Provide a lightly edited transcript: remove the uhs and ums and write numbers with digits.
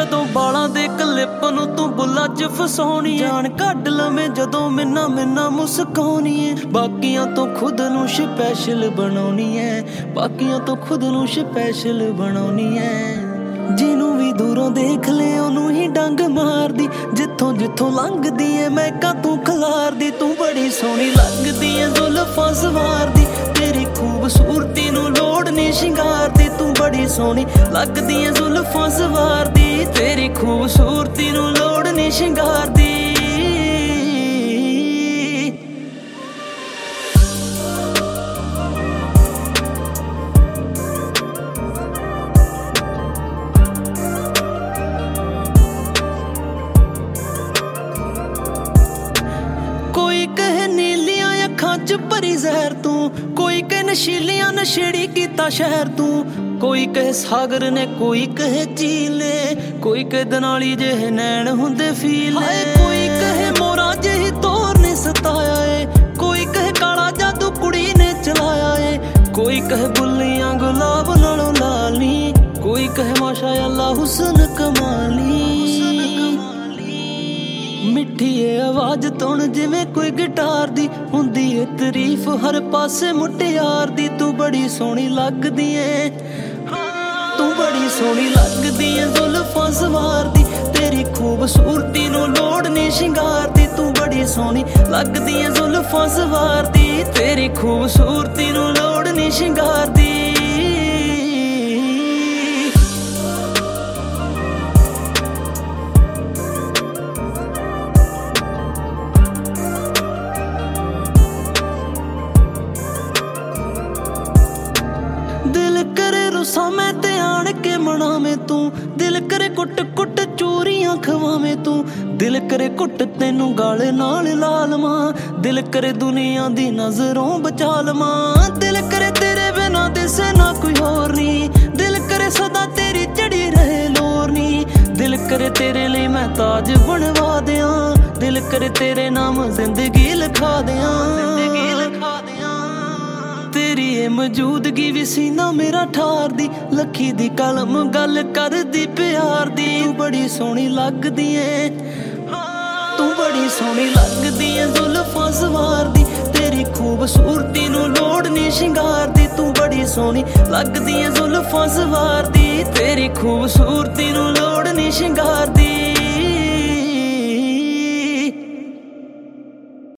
ਜਦੋਂ ਬਾਲਾਂ ਦੇ ਕਲਿੱਪ ਨੂੰ ਤੂੰ ਬੁੱਲਾਂ 'ਚ ਫਸਾਉਣੀ ਜਾਨ ਕੱਢ ਲਵੇਂ ਜਦੋਂ ਮਿੰਨਾ ਮਿੰਨਾ ਮੁਸਕਾਉਣੀ ਏ ਬਾਕੀਆਂ ਤੋਂ ਖੁਦ ਨੂੰ ਸਪੈਸ਼ਲ ਬਣਾਉਣੀ ਐ ਬਾਕੀਆਂ ਤੋਂ ਖੁਦ ਨੂੰ ਸਪੈਸ਼ਲ ਬਣਾਉਣੀ ਐ ਜਿਹਨੂੰ ਵੀ ਦੂਰੋਂ ਦੇਖ ਲੈ ਉਹਨੂੰ ਹੀ ਡੰਗ ਮਾਰਦੀ ਜਿੱਥੋਂ ਜਿੱਥੋਂ ਲੰਘਦੀ ਏ ਮੈਂ ਕਾ ਤੂੰ ਖਲਾਰਦੀ ਤੂੰ ਬੜੀ ਸੋਹਣੀ ਲੱਗਦੀ ਏ ਜ਼ੁਲਫਾਂ ਸਵਾਰਦੀ ਤੇਰੀ ਖੂਬਸੂਰਤੀ ਨੂੰ ਲੋੜ ਨੀ ਸ਼ਿੰਗਾਰ ਦੀ ਤੂੰ ਬੜੀ ਸੋਹਣੀ ਲੱਗਦੀ ਏ ਜ਼ੁਲਫਾਂ ਸਵਾਰਦੀ ਤੇਰੀ ਖੂਬਸੂਰਤੀ ਨੂੰ ਲੋੜ ਨੀ ਸ਼ਿੰਗਾਰ ਦੀ कोई कहे नीलियां अखां च भरी जहर तू कोई कहे नशीलियां नशेड़ी कीता शहर तू कोई कहे सागर ने कोई कहे झीले कोई कहे दनाली जेहे नैन हुंदे फीले कोई कहे मोरा जेही तोर ने सताया है कोई कहे काला जादू कुड़ी ने चलाया है कोई कहे बुल्लियां गुलाब नालों लाली कोई कहे माशाअल्लाह हुस्न कमाली मिठी आवाज तुण जिवें कोई गिटार दी हुंदी ए तारीफ हर पासे मुटियार दी तू बड़ी सोहनी लगदी ऐ तू बड़ी सोहनी लगदी ऐ जुल्फां सवार दी तेरी खूबसूरती नूं लोड़ नी शिंगार दी तू बड़ी सोहनी लगदी ऐ जुल्फां सवार दी तेरी खूबसूरती नूं लोड़ नी शिंगार दी दिल करे रुसा मैं ते आन के मनावें तू दिल करे कुट कुट चोरियां खवावें तू दिल करे कुट तेनू गाले नाल ला लवां दिल करे दुनिया दी नजरों बचा लवां दिल करे तेरे बिना दिसे ना कोई होर नी दिल करे सदा तेरी चढ़ी रहे लोर नी दिल करे तेरे लिए मैं ताज बनवा दियां दिल करे तेरे नाम जिंदगी लिखा दियां तेरी ए मौजूदगी भी सीना मेरा ठार दी लखी दी कलम गल कर दी प्यार दी तू बड़ी सोहनी लगदी ऐ तू बड़ी सोहनी लगदी ऐ जुल्फां सवार दी तेरी खूबसूरती नूं लोड़ नी शिंगार दी तू बड़ी सोहनी लगदी ऐ जुल्फां सवार दी तेरी खूबसूरती नूं लोड़ नी शिंगार दी